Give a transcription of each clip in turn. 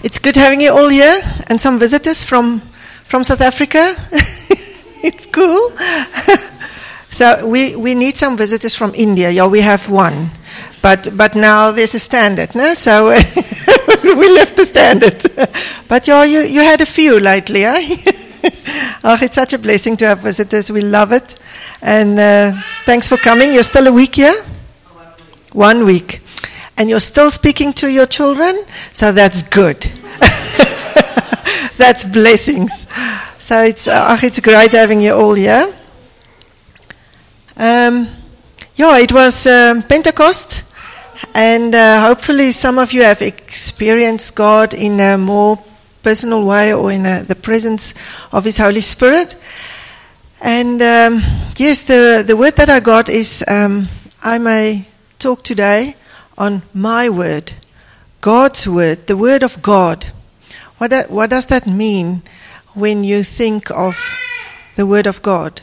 It's good having you all here and some visitors from South Africa. It's cool. So we need some visitors from India. Yeah, we have one. But now there's a standard, no? So we left the standard. But yeah, you had a few lately, eh? Oh, it's such a blessing to have visitors. We love it. And thanks for coming. You're still a week here? 1 week. And you're still speaking to your children? So that's good. That's blessings. So it's great having you all here. It was Pentecost. And hopefully some of you have experienced God in a more personal way or in the presence of His Holy Spirit. And yes, the word that I got is I may talk today on my word, God's word, the word of God. What does that mean when you think of the word of God?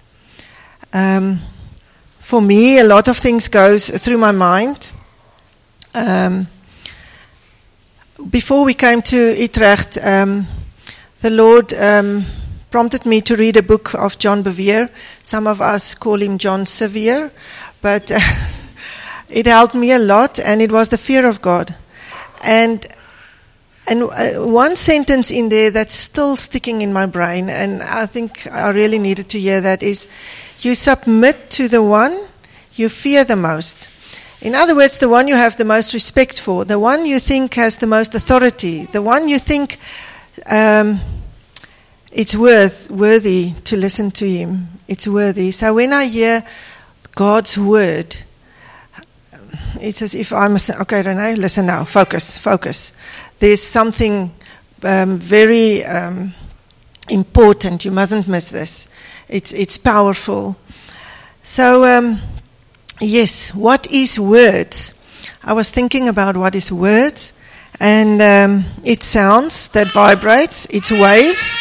For me, a lot of things goes through my mind. Before we came to Utrecht, the Lord prompted me to read a book of John Bevere. Some of us call him John Sevier, but it helped me a lot, and it was the fear of God. And one sentence in there that's still sticking in my brain, and I think I really needed to hear that, is you submit to the one you fear the most. In other words, the one you have the most respect for, the one you think has the most authority, the one you think it's worthy to listen to him. It's worthy. So when I hear God's word, it's as if I must, okay, Renee, listen now, focus. There's something very important. You mustn't miss this. It's powerful. So, yes, what is words? I was thinking about what is words, and it's sounds that vibrates, it's waves.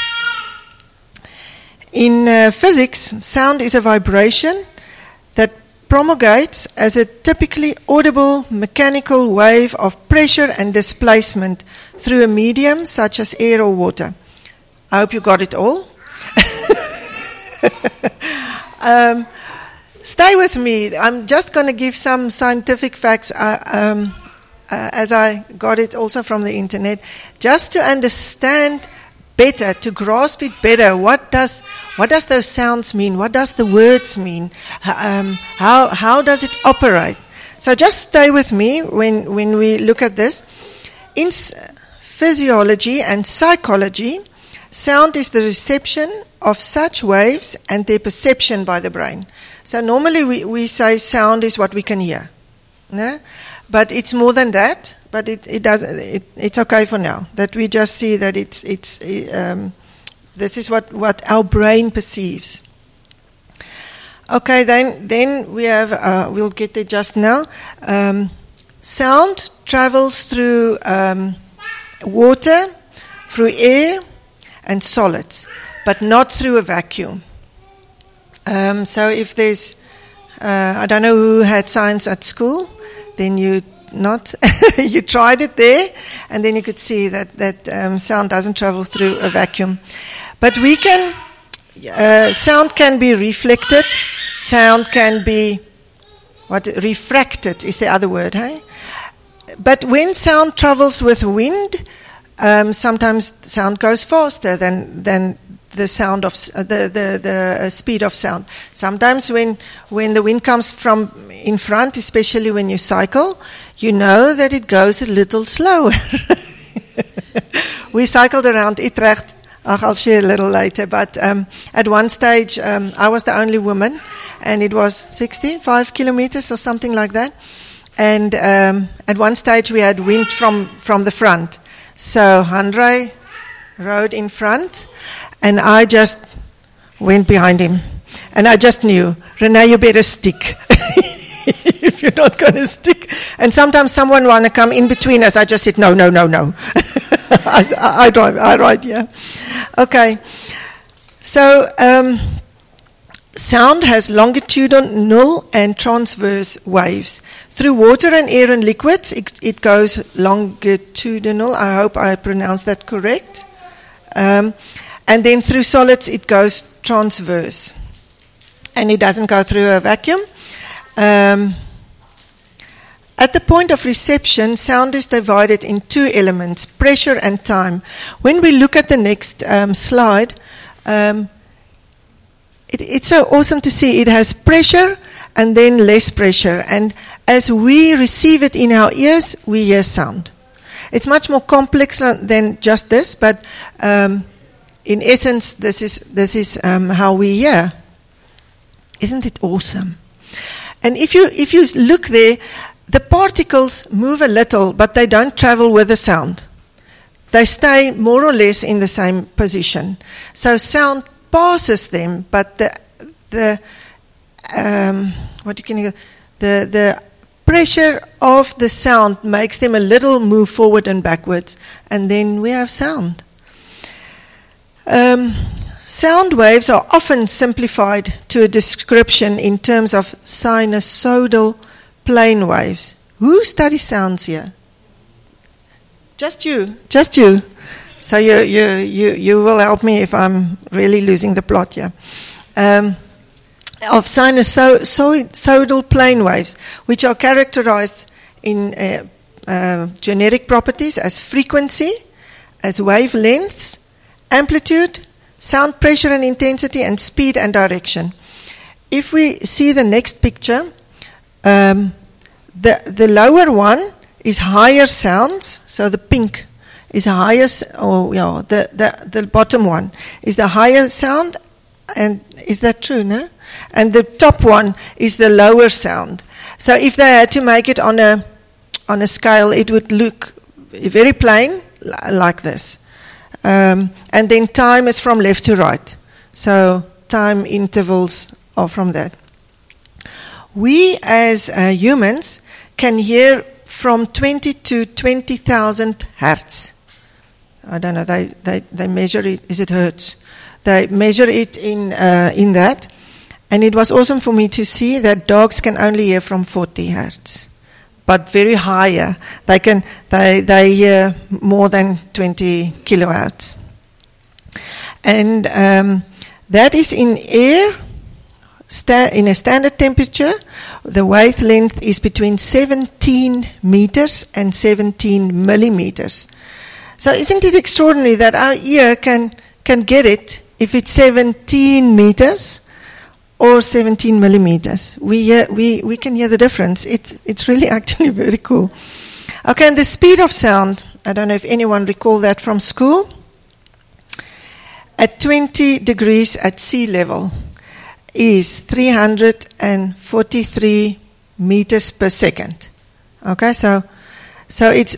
In physics, sound is a vibration that promulgates as a typically audible mechanical wave of pressure and displacement through a medium such as air or water. I hope you got it all. Stay with me. I'm just going to give some scientific facts as I got it also from the internet, just to understand better, to grasp it better. What does those sounds mean? What does the words mean? How does it operate? So just stay with me when we look at this. In physiology and psychology, sound is the reception of such waves and their perception by the brain. So normally we say sound is what we can hear, no? But it's more than that. But it's okay for now that we just see that this is what our brain perceives. Okay, then we have we'll get there just now. Sound travels through water, through air, and solids, but not through a vacuum. So if there's, I don't know who had science at school, then you tried it there, and then you could see that sound doesn't travel through a vacuum. But sound can be reflected, sound can be, refracted is the other word, hey? But when sound travels with wind, sometimes sound goes faster than the sound of the speed of sound. Sometimes when the wind comes from in front, especially when you cycle, you know that it goes a little slower. We cycled around Utrecht. I'll share a little later. But at one stage, I was the only woman, and it was 65 kilometers or something like that. And at one stage, we had wind from the front. So Andre rode in front, and I just went behind him. And I just knew, Renee, you better stick. If you're not going to stick. And sometimes someone want to come in between us. I just said, no. I drive, I ride, yeah. Okay. So Sound has longitudinal and transverse waves. Through water and air and liquids, it goes longitudinal. I hope I pronounced that correct. And then through solids, it goes transverse. And it doesn't go through a vacuum. At the point of reception, sound is divided in two elements, pressure and time. When we look at the next slide, it's so awesome to see. It has pressure and then less pressure. And as we receive it in our ears, we hear sound. It's much more complex than just this, but in essence, this is how we hear. Isn't it awesome? And if you look there, the particles move a little, but they don't travel with the sound. They stay more or less in the same position. So sound passes them, but the pressure of the sound makes them a little move forward and backwards, and then we have sound. Sound waves are often simplified to a description in terms of sinusoidal plane waves. Who studies sounds here? Just you. So you will help me if I'm really losing the plot here. Of sinusoidal plane waves, which are characterized in generic properties as frequency, as wavelengths, amplitude, sound pressure and intensity, and speed and direction. If we see the next picture, the lower one is higher sounds, so the pink is higher, the bottom one is the higher sound, and is that true, no? And the top one is the lower sound. So if they had to make it on a scale, it would look very plain, like this. And then time is from left to right. So time intervals are from that. We as humans can hear from 20 to 20,000 hertz. I don't know, they measure it, is it hertz? They measure it in that. And it was awesome for me to see that dogs can only hear from 40 hertz, but very higher. They hear more than 20 kilohertz. And that is in air, in a standard temperature. The wavelength is between 17 meters and 17 millimeters. So isn't it extraordinary that our ear can get it if it's 17 meters or 17 millimeters? We can hear the difference. It's really actually very cool. Okay, and the speed of sound, I don't know if anyone recall that from school. At 20 degrees at sea level is 343 meters per second. Okay, so it's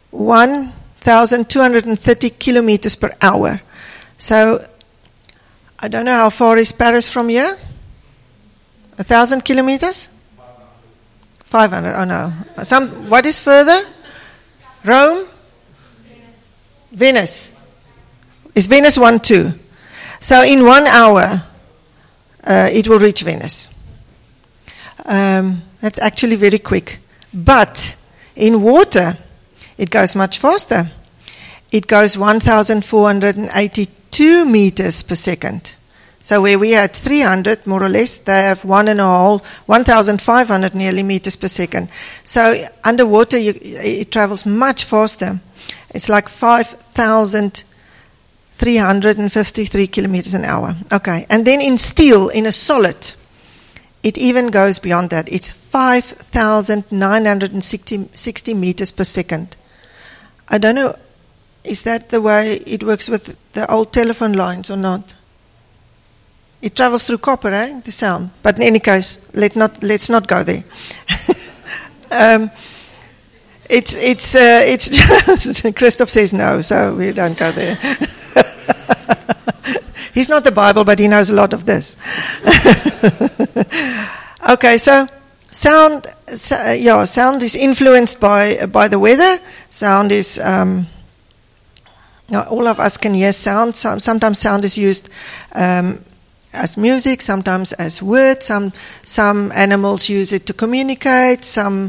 1,230 kilometers per hour. So I don't know how far is Paris from here. 1,000 kilometers? 500. Oh no. What is further? Rome? Venice. Is Venice 1 too? So in 1 hour, it will reach Venice. That's actually very quick. But in water, it goes much faster. It goes 1,482 meters per second. So where we had 300, more or less, they have 1,500 nearly meters per second. So underwater, it travels much faster. It's like 5,353 kilometers an hour. Okay, and then in steel, in a solid, it even goes beyond that. It's 5,960 meters per second. I don't know, is that the way it works with the old telephone lines or not? It travels through copper, the sound. But in any case, let's not go there. It's just Christoph says no, so we don't go there. He's not the Bible, but he knows a lot of this. Okay, so sound is influenced by the weather. Sound is all of us can hear sound. Sometimes sound is used as music, sometimes as words. Some animals use it to communicate. Some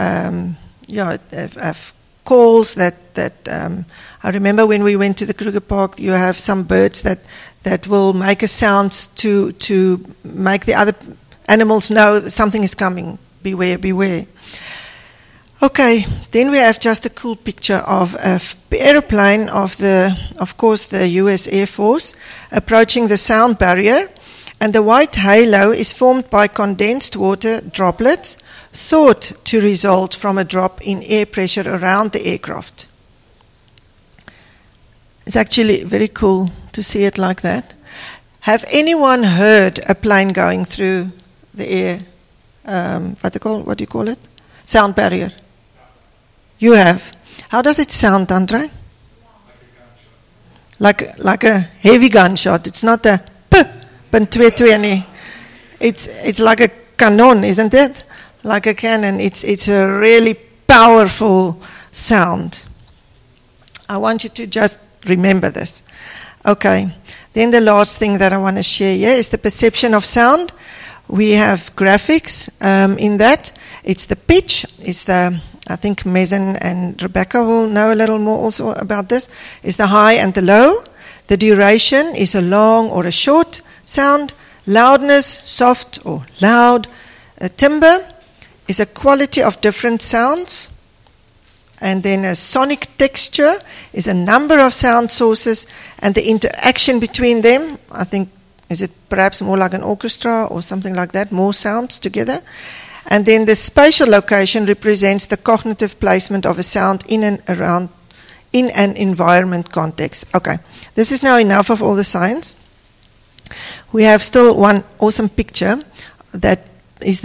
have calls that I remember when we went to the Kruger Park, you have some birds that will make a sound to make the other animals know that something is coming. Beware, beware. Okay, then we have just a cool picture of an aeroplane of course, the US Air Force approaching the sound barrier, and the white halo is formed by condensed water droplets thought to result from a drop in air pressure around the aircraft. It's actually very cool to see it like that. Have anyone heard a plane going through the air, what do you call it? Sound barrier. You have. How does it sound, Andre? Like a heavy gunshot. It's not a p, but 220. It's like a cannon, isn't it? Like a cannon. It's a really powerful sound. I want you to just remember this. Okay. Then the last thing that I want to share here is the perception of sound. We have graphics in that. It's the pitch. I think Mezen and Rebecca will know a little more also about this. Is the high and the low. The duration is a long or a short sound. Loudness, soft or loud. Timbre is a quality of different sounds. And then a sonic texture is a number of sound sources and the interaction between them. I think, is it perhaps more like an orchestra or something like that, more sounds together. And then the spatial location represents the cognitive placement of a sound in an environment context. Okay, this is now enough of all the science. We have still one awesome picture that is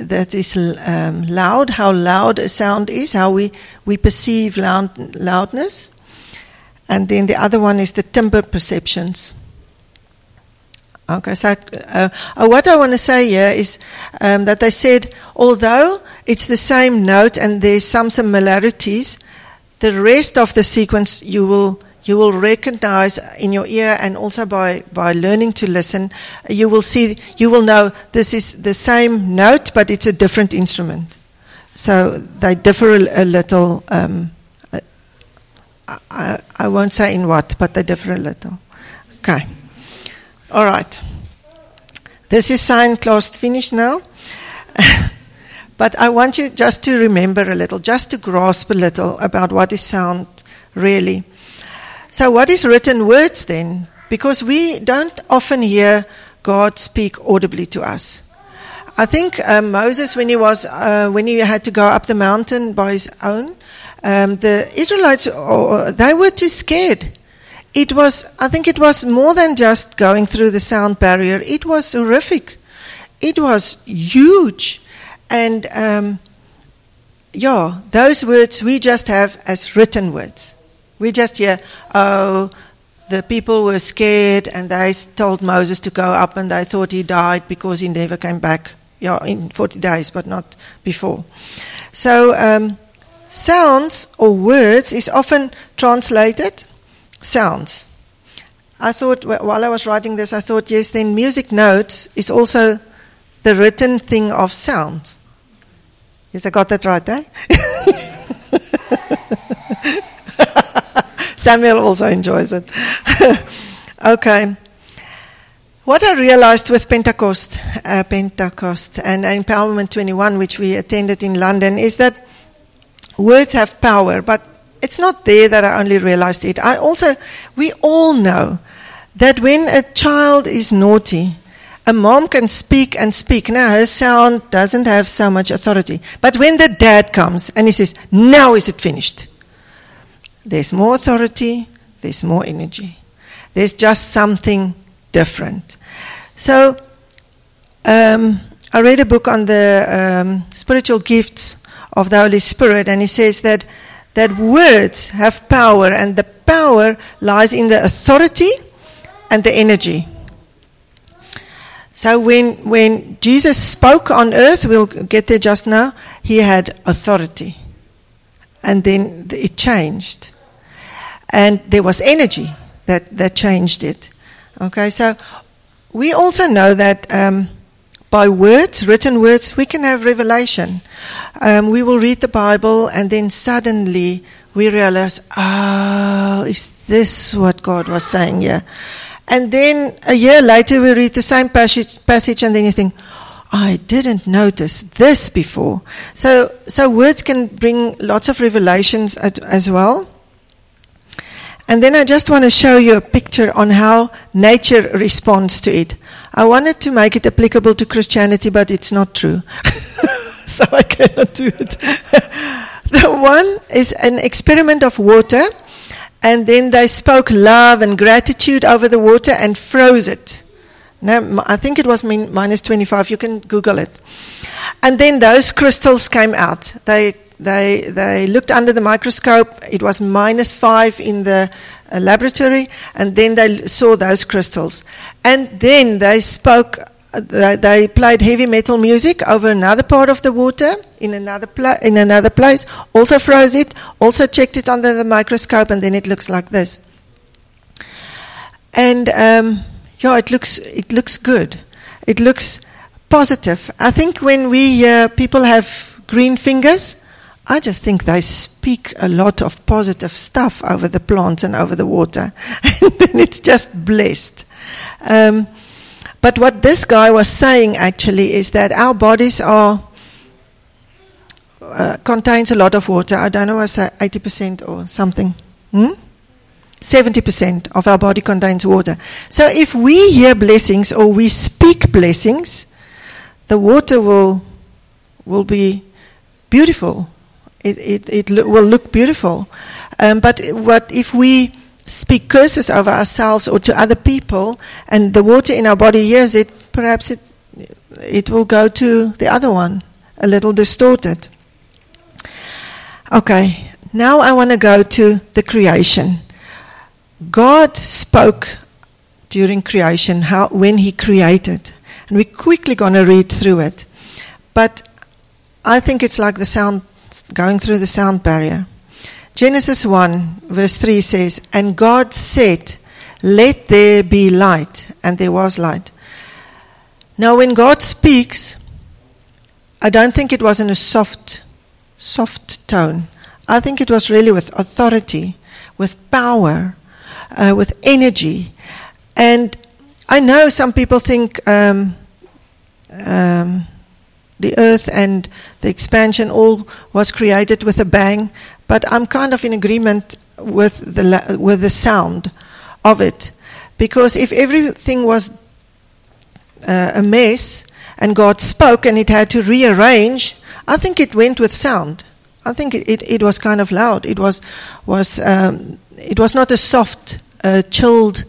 loud, how loud a sound is, how we perceive loudness. And then the other one is the timbre perceptions. Okay, so what I want to say here is that they said, although it's the same note and there's some similarities, the rest of the sequence you will recognize in your ear, and also by learning to listen, you will know this is the same note, but it's a different instrument. So they differ a little. I won't say in what, but they differ a little. Okay. All right. This is science class finished now. But I want you just to remember a little, just to grasp a little about what is sound really. So what is written words then? Because we don't often hear God speak audibly to us. I think Moses, when he had to go up the mountain by his own, the Israelites, they were too scared. I think it was more than just going through the sound barrier. It was horrific. It was huge. And those words we just have as written words. We just hear, the people were scared and they told Moses to go up and they thought he died because he never came back. In 40 days, but not before. So sounds or words is often translated sounds. I thought, while I was writing this, I thought, yes, then music notes is also the written thing of sound. Yes, I got that right, eh? Samuel also enjoys it. Okay. What I realized with Pentecost and Empowerment 21, which we attended in London, is that words have power, but it's not there that I only realized it. We all know that when a child is naughty, a mom can speak and speak. Now, her sound doesn't have so much authority. But when the dad comes and he says, now is it finished? There's more authority, there's more energy. There's just something different. So, I read a book on the spiritual gifts of the Holy Spirit, and he says that words have power, and the power lies in the authority and the energy. So when Jesus spoke on earth, we'll get there just now, he had authority. And then it changed. And there was energy that changed it. Okay, so we also know that by words, written words, we can have revelation. We will read the Bible and then suddenly we realize, oh, is this what God was saying here? And then a year later we read the same passage and then you think, I didn't notice this before. So words can bring lots of revelations as well. And then I just want to show you a picture on how nature responds to it. I wanted to make it applicable to Christianity, but it's not true. So I cannot do it. The one is an experiment of water, and then they spoke love and gratitude over the water and froze it. Now, I think it was minus 25. You can Google it. And then those crystals came out. They looked under the microscope. It was minus 5 in the laboratory, and then they saw those crystals. And then they spoke. They played heavy metal music over another part of the water in another place. Also froze it. Also checked it under the microscope, and then it looks like this. And it looks good. It looks positive. I think when we hear people have green fingers, I just think they speak a lot of positive stuff over the plants and over the water. And then it's just blessed. But what this guy was saying actually is that our bodies contains a lot of water. I don't know, I say 80% or something. 70% of our body contains water. So if we hear blessings or we speak blessings, the water will be beautiful. It will look beautiful. But what if we speak curses over ourselves or to other people, and the water in our body hears it, perhaps it will go to the other one, a little distorted. Okay, now I want to go to the creation. God spoke during creation, when He created. And we're quickly going to read through it. But I think it's like the sound, going through the sound barrier. Genesis 1, verse 3 says, "And God said, let there be light, and there was light." Now when God speaks, I don't think it was in a soft tone. I think it was really with authority, with power, with energy. And I know some people think the earth and the expansion all was created with a bang, but I'm kind of in agreement with the sound of it. Because if everything was a mess and God spoke and it had to rearrange, I think it went with sound. I think it was kind of loud. It was not a soft, chilled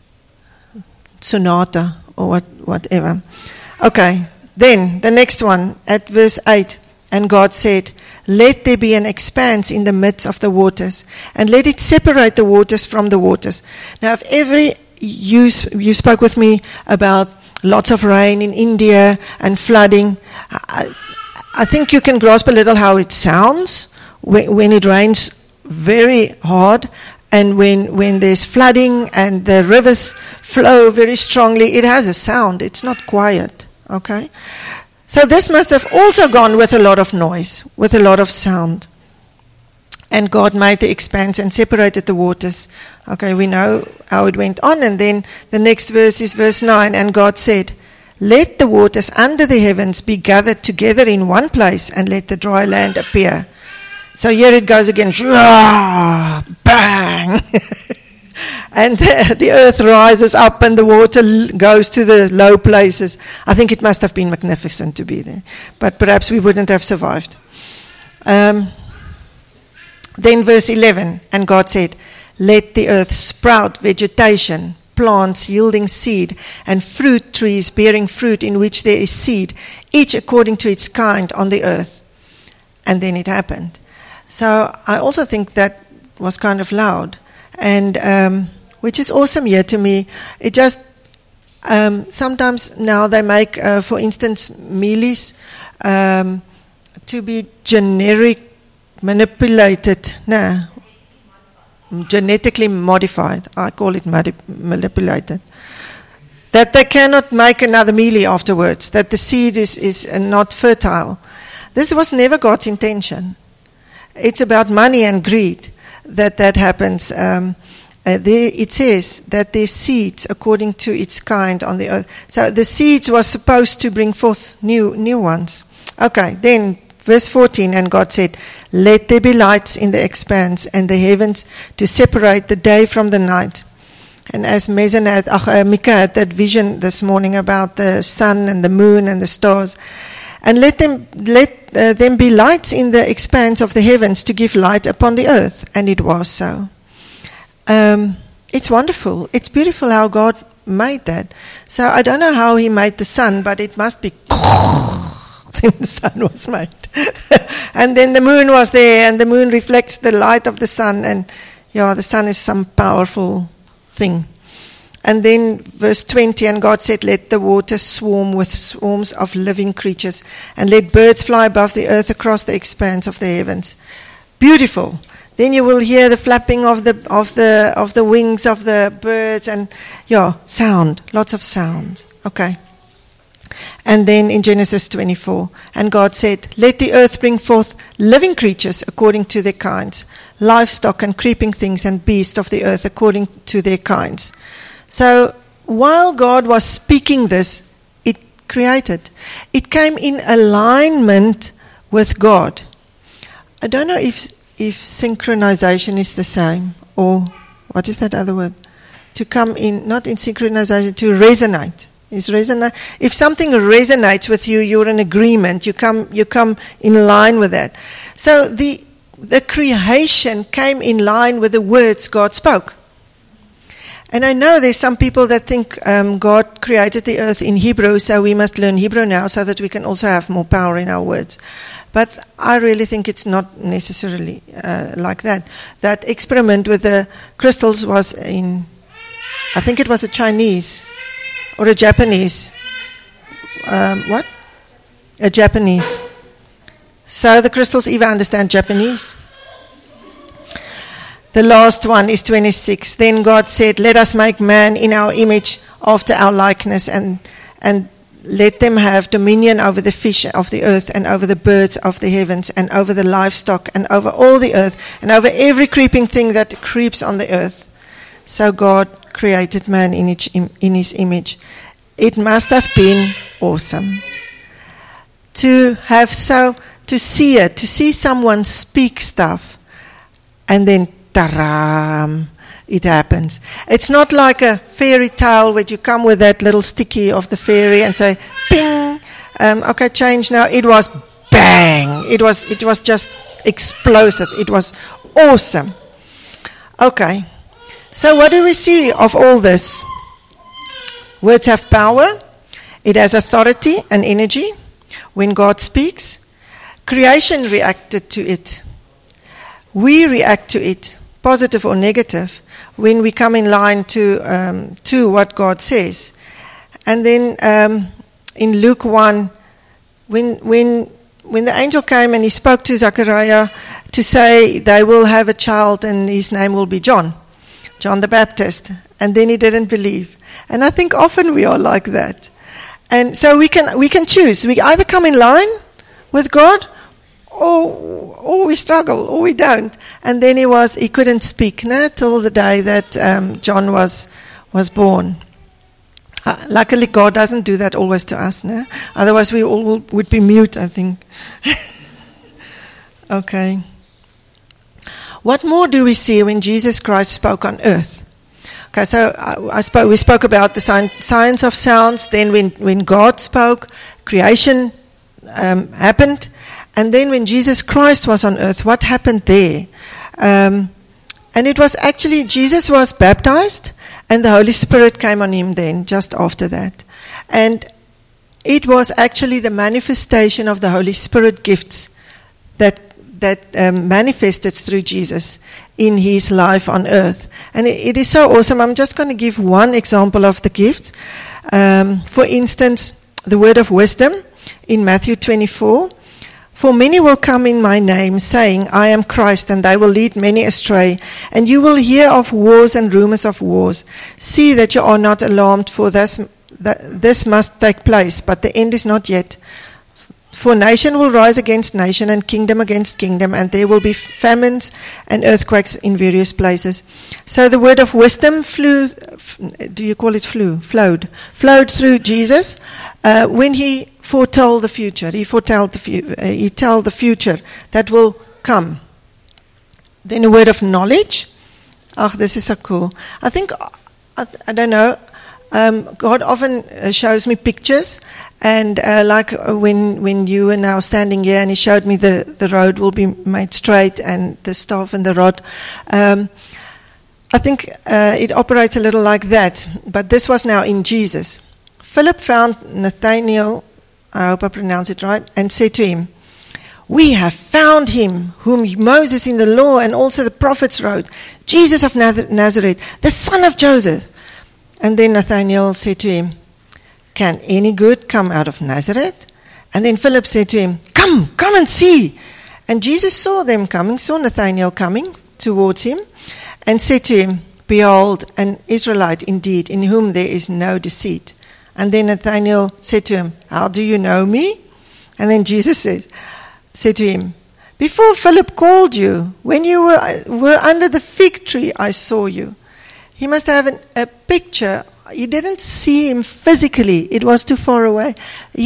sonata or whatever. Okay, then the next one at verse 8. "And God said, let there be an expanse in the midst of the waters, and let it separate the waters from the waters." Now, if you spoke with me about lots of rain in India and flooding, I think you can grasp a little how it sounds when it rains very hard, and when there's flooding and the rivers flow very strongly, it has a sound. It's not quiet, okay? So this must have also gone with a lot of noise, with a lot of sound. And God made the expanse and separated the waters. Okay, we know how it went on. And then the next verse is verse 9. "And God said, let the waters under the heavens be gathered together in one place, and let the dry land appear." So here it goes again. Bang! And the earth rises up and the water goes to the low places. I think it must have been magnificent to be there. But perhaps we wouldn't have survived. Then verse 11. "And God said, let the earth sprout vegetation, plants yielding seed, and fruit trees bearing fruit in which there is seed, each according to its kind on the earth." And then it happened. So I also think that was kind of loud. And which is awesome here to me. It just, sometimes now they make, for instance, mealies to be genetically modified. I call it manipulated. that they cannot make another mealie afterwards, that the seed is not fertile. This was never God's intention. It's about money and greed that happens. It says that there's seeds according to its kind on the earth. So the seeds was supposed to bring forth new ones. Okay, then verse 14, and God said, let there be lights in the expanse and the heavens to separate the day from the night. And as Mika had that vision this morning about the sun and the moon and the stars, and let them be lights in the expanse of the heavens to give light upon the earth. And it was so. It's wonderful. It's beautiful how God made that. So I don't know how he made the sun, but it must be then the sun was made. And then the moon was there, and the moon reflects the light of the sun, and the sun is some powerful thing. And then verse 20, and God said, let the water swarm with swarms of living creatures, and let birds fly above the earth across the expanse of the heavens. Beautiful. Then you will hear the flapping of the wings of the birds, and sound, lots of sound. Okay. And then in Genesis 24, and God said, let the earth bring forth living creatures according to their kinds, livestock and creeping things and beasts of the earth according to their kinds. So while God was speaking this, it created. It came in alignment with God. I don't know if synchronization is the same, or what is that other word? To come in, not in synchronization, to resonate. If something resonates with you, you're in agreement. You come in line with that. So the creation came in line with the words God spoke. And I know there's some people that think God created the earth in Hebrew, so we must learn Hebrew now so that we can also have more power in our words. But I really think it's not necessarily like that. That experiment with the crystals was I think it was a Chinese or a Japanese. What? A Japanese. So the crystals even understand Japanese. The last one is 26. Then God said, let us make man in our image after our likeness, and let them have dominion over the fish of the earth and over the birds of the heavens and over the livestock and over all the earth and over every creeping thing that creeps on the earth. So God created man in his image. It must have been awesome to see someone speak stuff and then taram, it happens. It's not like a fairy tale where you come with that little sticky of the fairy and say, ping, okay, change now. It was bang. It was just explosive. It was awesome. Okay. So what do we see of all this? Words have power. It has authority and energy. When God speaks, creation reacted to it. We react to it, positive or negative, when we come in line to what God says. And then in Luke 1, when the angel came and he spoke to Zechariah to say they will have a child and his name will be John the Baptist, and then he didn't believe. And I think often we are like that. And so we can choose. We either come in line with God, or we struggle, or we don't. And then he couldn't speak till the day that John was born. Luckily, God doesn't do that always to us. No? Otherwise, we all would be mute, I think. Okay. What more do we see when Jesus Christ spoke on earth? Okay, so we spoke about the science of sounds. Then when God spoke, creation happened. And then when Jesus Christ was on earth, what happened there? And it was actually, Jesus was baptized, and the Holy Spirit came on him then, just after that. And it was actually the manifestation of the Holy Spirit gifts that manifested through Jesus in his life on earth. And it is so awesome. I'm just going to give one example of the gifts. For instance, the word of wisdom in Matthew 24. For many will come in my name, saying, I am Christ, and they will lead many astray. And you will hear of wars and rumors of wars. See that you are not alarmed, for thus this must take place, but the end is not yet. For nation will rise against nation and kingdom against kingdom, and there will be famines and earthquakes in various places. So the word of wisdom flowed through Jesus when he foretold the future. He told the future that will come. Then a word of knowledge. Oh, this is so cool. I think, I don't know, God often shows me pictures, and like when you are now standing here and he showed me the road will be made straight and the staff and the rod. I think it operates a little like that, but this was now in Jesus. Philip found Nathanael, I hope I pronounce it right, and said to him, "We have found him whom Moses in the law and also the prophets wrote, Jesus of Nazareth, the son of Joseph." And then Nathanael said to him, "Can any good come out of Nazareth?" And then Philip said to him, Come and see." And Jesus saw Nathanael coming towards him, and said to him, "Behold, an Israelite indeed, in whom there is no deceit." And then Nathanael said to him, "How do you know me?" And then Jesus said to him, "Before Philip called you, when you were under the fig tree, I saw you." He must have a picture. He didn't see him physically. It was too far away. He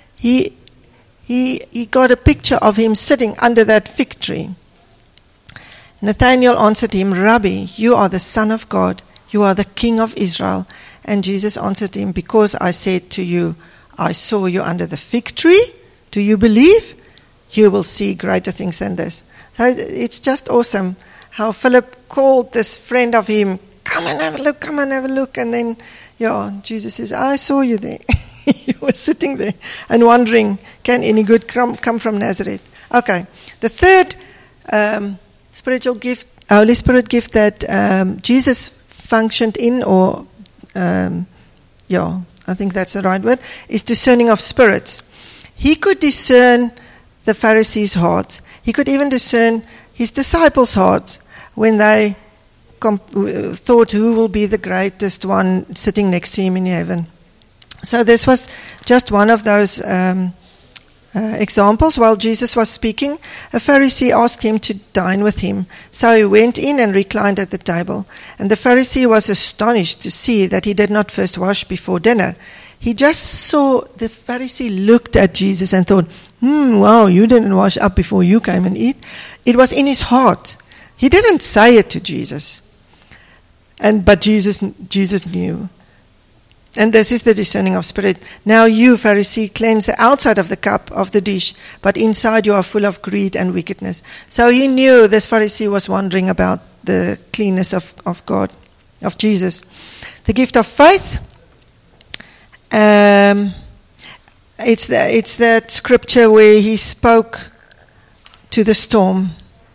got a picture of him sitting under that fig tree. Nathanael answered him, "Rabbi, you are the Son of God. You are the King of Israel." And Jesus answered him, "Because I said to you, I saw you under the fig tree. Do you believe? You will see greater things than this." So it's just awesome how Philip called this friend of him, "Come and have a look, come and have a look." And then, Jesus says, "I saw you there." You were sitting there and wondering, can any good come from Nazareth? Okay, the third spiritual gift, Holy Spirit gift that Jesus functioned in, I think that's the right word, is discerning of spirits. He could discern the Pharisees' hearts. He could even discern his disciples' hearts when they thought who will be the greatest one sitting next to him in heaven. So this was just one of those examples. While Jesus was speaking, a Pharisee asked him to dine with him. So he went in and reclined at the table. And the Pharisee was astonished to see that he did not first wash before dinner. He just saw, the Pharisee looked at Jesus and thought, wow, you didn't wash up before you came and eat. It was in his heart. He didn't say it to Jesus. But Jesus knew. And this is the discerning of spirit. Now you, Pharisee, cleanse the outside of the cup of the dish, but inside you are full of greed and wickedness. So he knew, this Pharisee was wondering about the cleanness of God, of Jesus. The gift of faith. It's that scripture where he spoke to the storm.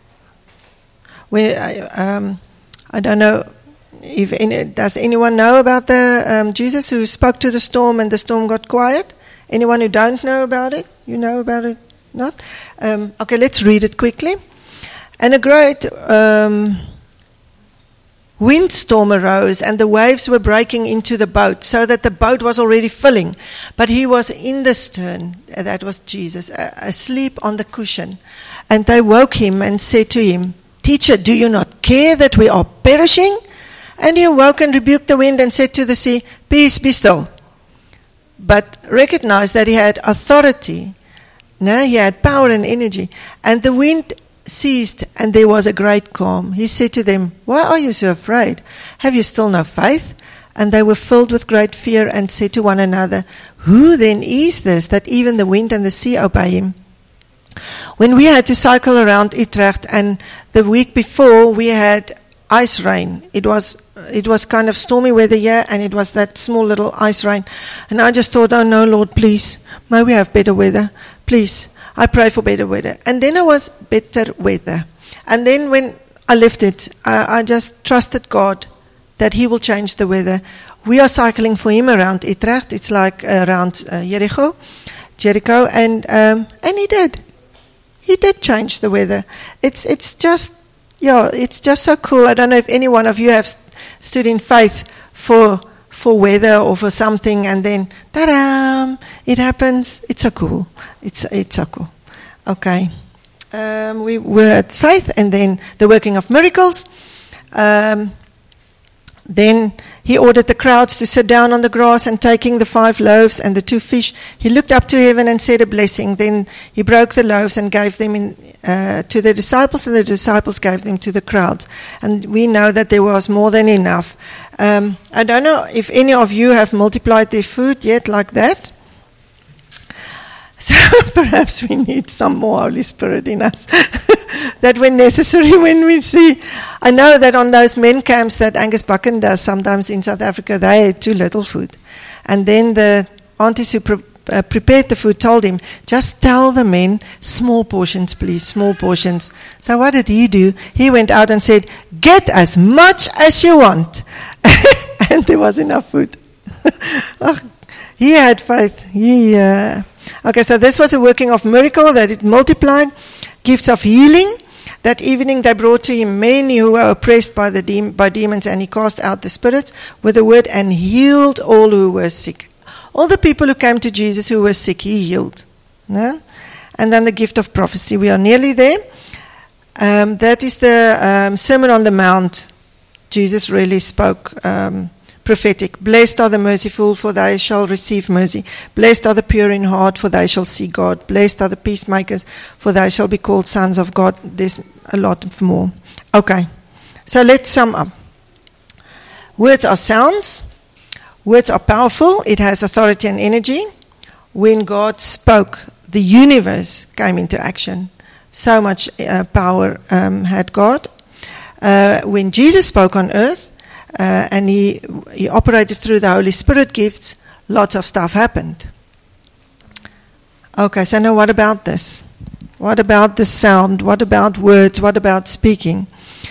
Where I don't know. Does anyone know about the Jesus who spoke to the storm and the storm got quiet? Anyone who don't know about it? You know about it? Not? Okay, let's read it quickly. And a great windstorm arose, and the waves were breaking into the boat, so that the boat was already filling. But he was in the stern, that was Jesus, asleep on the cushion. And they woke him and said to him, "Teacher, do you not care that we are perishing?" And he awoke and rebuked the wind and said to the sea, "Peace, be still." But recognized that he had authority. No, he had power and energy. And the wind ceased, and there was a great calm. He said to them, "Why are you so afraid? Have you still no faith?" And they were filled with great fear and said to one another, "Who then is this that even the wind and the sea obey him?" When we had to cycle around Utrecht, and the week before we had ice rain. It was kind of stormy weather here, and it was that small little ice rain. And I just thought, oh no, Lord, please, may we have better weather. Please, I pray for better weather. And then it was better weather. And then when I left it, I just trusted God that he will change the weather. We are cycling for him around Utrecht. It's like around Jericho, and he did. He did change the weather. It's just so cool. I don't know if any one of you have stood in faith for for weather or for something, and then, ta-da, it happens. It's so cool. It's so cool. Okay. We were at faith, and then the working of miracles. Then he ordered the crowds to sit down on the grass, and taking the 5 loaves and the 2 fish, he looked up to heaven and said a blessing. Then he broke the loaves and gave them to the disciples, and the disciples gave them to the crowds. And we know that there was more than enough. I don't know if any of you have multiplied their food yet like that. So perhaps we need some more Holy Spirit in us. That when necessary, when we see. I know that on those men camps that Angus Buchan does sometimes in South Africa, they had too little food. And then the aunties who prepared the food told him, just tell the men, small portions please, small portions. So what did he do? He went out and said, get as much as you want. And there was enough food. He had faith. Okay, so this was a working of miracle, that it multiplied. Gifts of healing. That evening they brought to him many who were oppressed by demons, and he cast out the spirits with the word and healed all who were sick. All the people who came to Jesus who were sick, he healed. No? And then the gift of prophecy. We are nearly there. That is the Sermon on the Mount. Jesus really spoke prophetic. Blessed are the merciful, for they shall receive mercy. Blessed are the pure in heart, for they shall see God. Blessed are the peacemakers, for they shall be called sons of God. There's a lot more. Okay, so let's sum up. Words are sounds. Words are powerful. It has authority and energy. When God spoke, the universe came into action. So much power had God. When Jesus spoke on earth, and he operated through the Holy Spirit gifts, lots of stuff happened. Okay, so now what about this? What about the sound? What about words? What about speaking?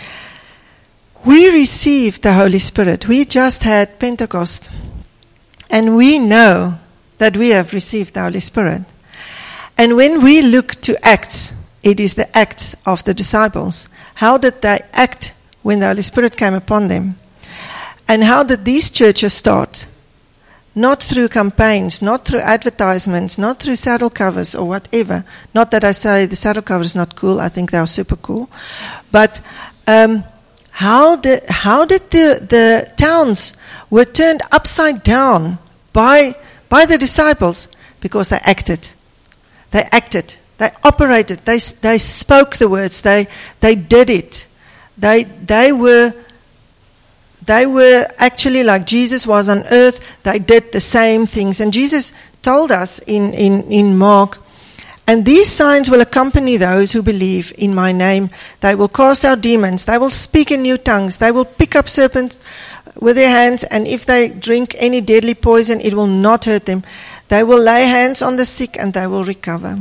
We received the Holy Spirit. We just had Pentecost. And we know that we have received the Holy Spirit. And when we look to Acts, it is the Acts of the disciples. How did they act when the Holy Spirit came upon them? And how did these churches start? Not through campaigns, not through advertisements, not through saddle covers or whatever. Not that I say the saddle cover is not cool. I think they are super cool. But how did the towns were turned upside down by the disciples? Because they acted. They acted. They operated. They spoke the words. They did it. They were actually like Jesus was on earth. They did the same things. And Jesus told us in Mark, and these signs will accompany those who believe in my name. They will cast out demons. They will speak in new tongues. They will pick up serpents with their hands. And if they drink any deadly poison, it will not hurt them. They will lay hands on the sick and they will recover.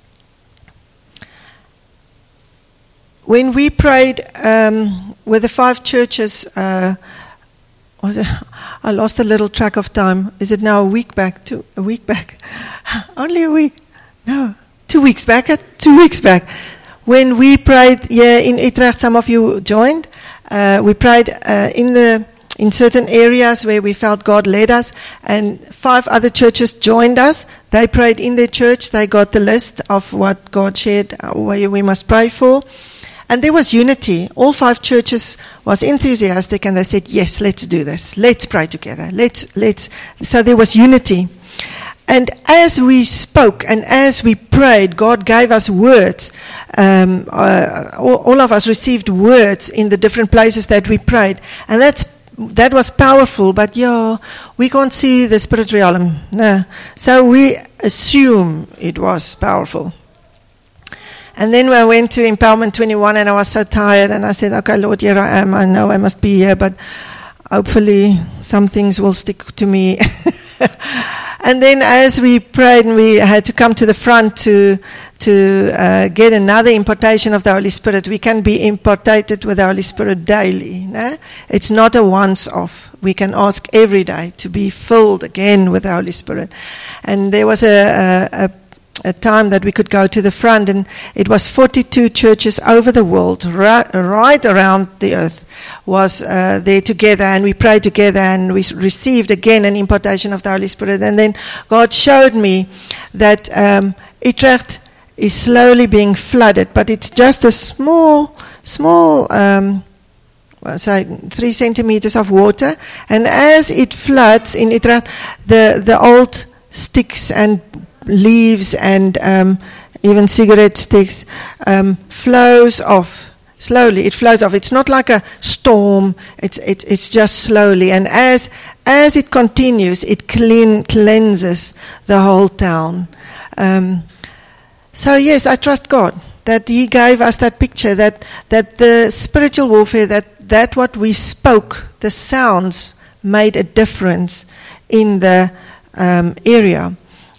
When we prayed with the 5 churches, I lost a little track of time. Is it now a week back? A week back? Only a week? No, 2 weeks back. 2 weeks back. When we prayed in Utrecht, some of you joined. We prayed in certain areas where we felt God led us, and 5 other churches joined us. They prayed in their church. They got the list of what God shared, where we must pray for. And there was unity. All 5 churches was enthusiastic, and they said, yes, let's do this. Let's pray together. Let's. So there was unity. And as we spoke and as we prayed, God gave us words. All of us received words in the different places that we prayed. And that was powerful, but we can't see the spirit realm. No. So we assume it was powerful. And then I went to Empowerment 21 and I was so tired, and I said, okay, Lord, here I am. I know I must be here, but hopefully some things will stick to me. And then as we prayed, and we had to come to the front to get another impartation of the Holy Spirit. We can be imparted with the Holy Spirit daily. No? It's not a once-off. We can ask every day to be filled again with the Holy Spirit. And there was a a time that we could go to the front, and it was 42 churches over the world, right around the earth, was there together, and we prayed together, and we received again an impartation of the Holy Spirit. And then God showed me that Utrecht is slowly being flooded, but it's just a small, say 3 centimeters of water, and as it floods in Utrecht, the old sticks and leaves and even cigarette sticks flows off slowly. It flows off. It's not like a storm. It's just slowly, and as it continues, it cleanses the whole town. So yes, I trust God that He gave us that picture, that the spiritual warfare, that what we spoke, the sounds made a difference in the area.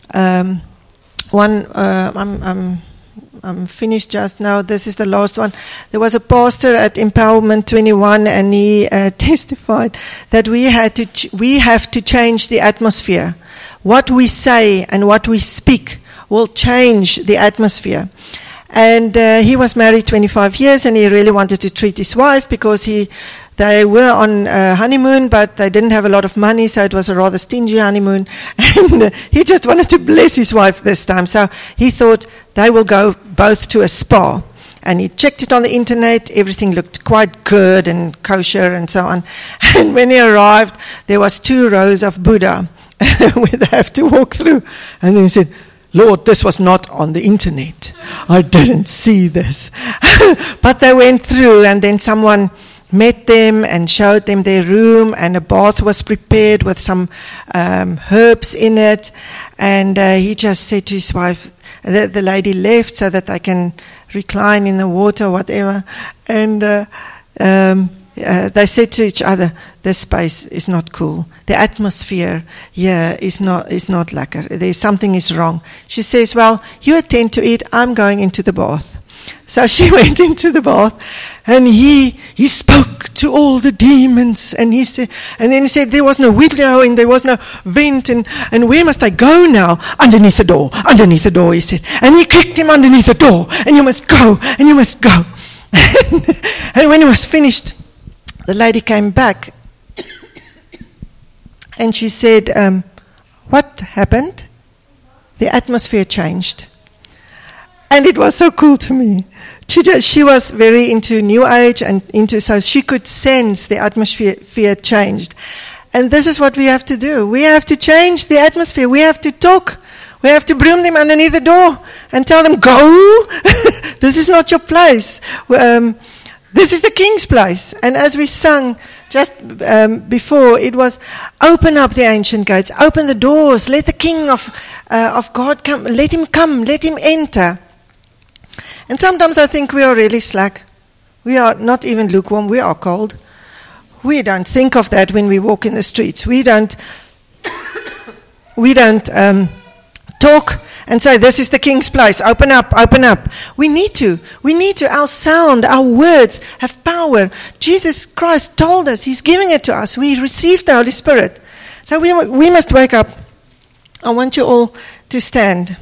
I'm finished just now. This is the last one. There was a pastor at Empowerment 21, and he testified that we have to change the atmosphere. What we say and what we speak will change the atmosphere. And he was married 25 years, and he really wanted to treat his wife because they were on honeymoon, but they didn't have a lot of money, so it was a rather stingy honeymoon. And he just wanted to bless his wife this time. So he thought they will go both to a spa. And he checked it on the internet. Everything looked quite good and kosher and so on. And when he arrived, there was 2 rows of Buddha where they have to walk through. And then he said, Lord, this was not on the internet. I didn't see this. But they went through, and then someone met them and showed them their room, and a bath was prepared with some herbs in it. And he just said to his wife, the lady left so that they can recline in the water, whatever. And they said to each other, this space is not cool. The atmosphere here is not lekker. There's something is wrong. She says, well, you attend to it. I'm going into the bath. So she went into the bath, and he spoke to all the demons, and then he said there was no window and there was no vent, and where must I go now? Underneath the door, he said. And he kicked him underneath the door, and you must go, and you must go. And when he was finished, the lady came back, and she said, what happened? The atmosphere changed. And it was so cool to me. She was very into New Age and so she could sense the atmosphere changed. And this is what we have to do. We have to change the atmosphere. We have to talk. We have to broom them underneath the door and tell them, go. This is not your place. This is the King's place. And as we sung just before, it was open up the ancient gates, open the doors, let the King of God come, let him enter. And sometimes I think we are really slack. We are not even lukewarm, we are cold. We don't think of that when we walk in the streets. We don't talk and say, this is the King's place, open up. We need to. Our sound, our words have power. Jesus Christ told us, He's giving it to us. We received the Holy Spirit. So we must wake up. I want you all to stand.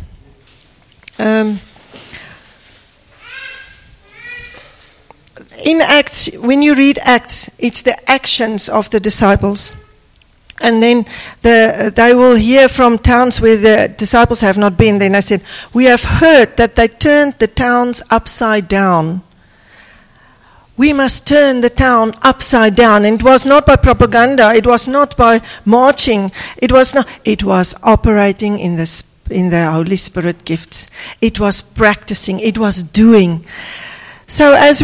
In Acts, when you read Acts, it's the actions of the disciples. And then they will hear from towns where the disciples have not been. Then I said, we have heard that they turned the towns upside down. We must turn the town upside down. And it was not by propaganda. It was not by marching. It was operating in the Holy Spirit gifts. It was practicing. It was doing. So as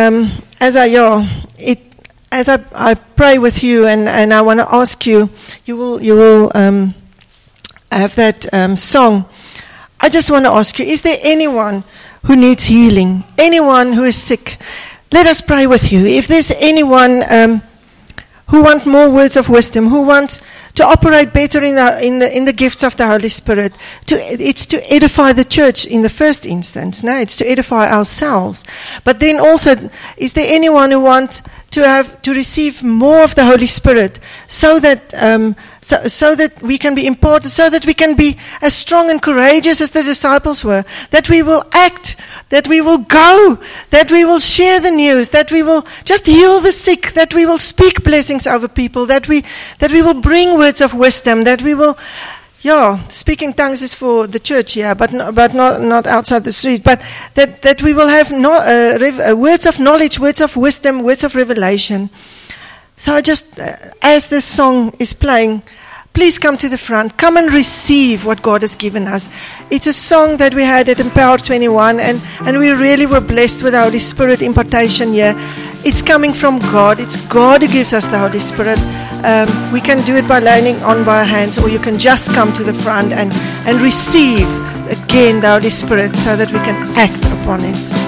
I pray with you, and I want to ask you, you will have that song. I just want to ask you, is there anyone who needs healing? Anyone who is sick? Let us pray with you. If there's anyone who wants more words of wisdom, who wants to operate better in the gifts of the Holy Spirit. It's to edify the church in the first instance. No, it's to edify ourselves. But then also, is there anyone who wants to receive more of the Holy Spirit, so that so that we can be imparted, so that we can be as strong and courageous as the disciples were, that we will act, that we will go, that we will share the news, that we will just heal the sick, that we will speak blessings over people, that we will bring words of wisdom, that we will, speaking tongues is for the church, but not outside the street, but that we will have words of knowledge, words of wisdom, words of revelation. So I just, as this song is playing, please come to the front. Come and receive what God has given us. It's a song that we had at Empower 21, and we really were blessed with the Holy Spirit impartation here. It's coming from God. It's God who gives us the Holy Spirit. We can do it by laying on by our hands, or you can just come to the front and receive again the Holy Spirit so that we can act upon it.